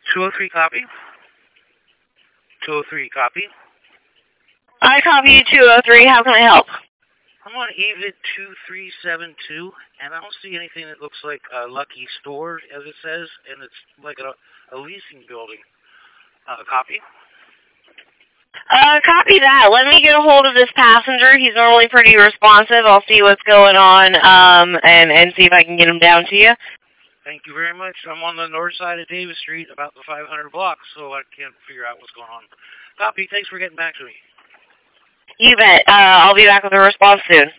203 copy. 203 copy. I copy you 203. How can I help? I'm on AVID 2372, and I don't see anything that looks like a Lucky Store, as it says, and it's like a leasing building. Copy? Copy that. Let me get a hold of this passenger. He's normally pretty responsive. I'll see what's going on, and see if I can get him down to you. Thank you very much. I'm on the north side of Davis Street, about the 500 block, so I can't figure out what's going on. Copy. Thanks for getting back to me. You bet. I'll be back with a response soon.